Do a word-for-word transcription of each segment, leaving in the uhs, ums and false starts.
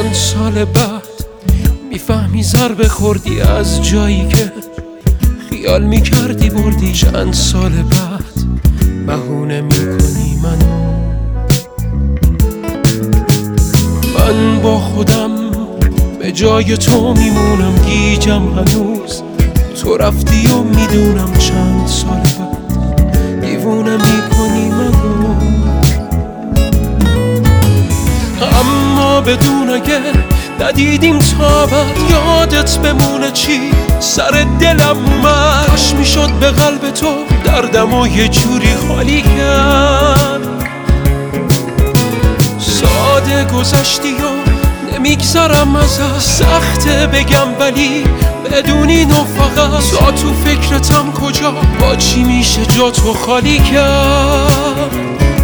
چند سال بعد میفهمی ضربه خوردی از جایی که خیال میکردی بردی. چند سال بعد بهونه میکنی منو. من با خودم به جای تو میمونم، گیجم هنوز تو رفتی و میدونم. چند سال بعد دیوونه میکنی منو. اما بدون اگه ندیدیم تا بعد یادت بمونه چی سر دلم اومد. کاش میشد به قلب تو دردم و یه جوری خالی کرد. ساده گذشتی و نمیگذرم ازت، سخته بگم ولی بدونی نو فقط. تا تو فکرتم کجا با چی میشه جا تو خالی کرد.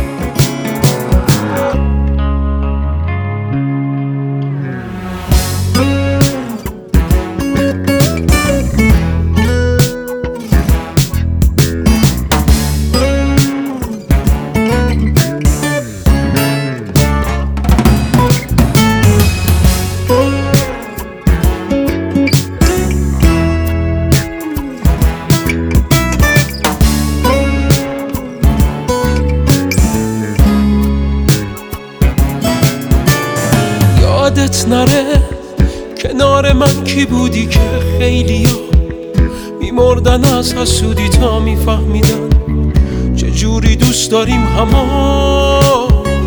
یادت نره کنار من کی بودی که خیلی ها میمردن از حسودی تا میفهمیدن چجوری دوست داریم هما.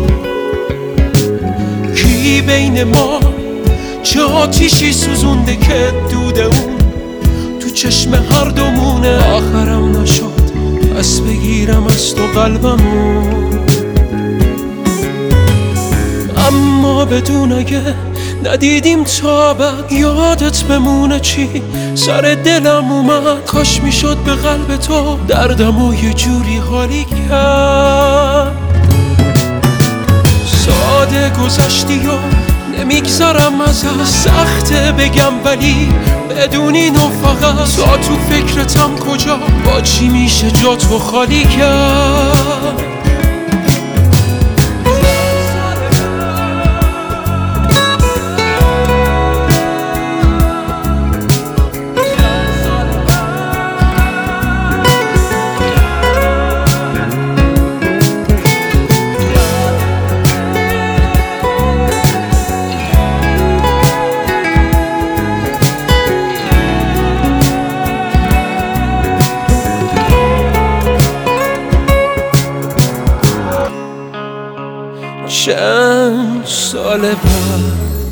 کی بین ما چه آتیشی سوزونده که دود اون تو چشم هر دومونه. آخرم نشد پس بگیرم از تو قلبمو. اما بدون اگه ندیدیم تا بعد یادت بمونه چی سر دلم اومد. کاش میشد به قلب تو دردمو یه جوری حالی کرد. ساده گذشتی و نمیگذرم ازت، سخته بگم ولی بدونی نو فقط. تا تو فکرتم کجا با چی میشه جا تو خالی کرد. چند سال بعد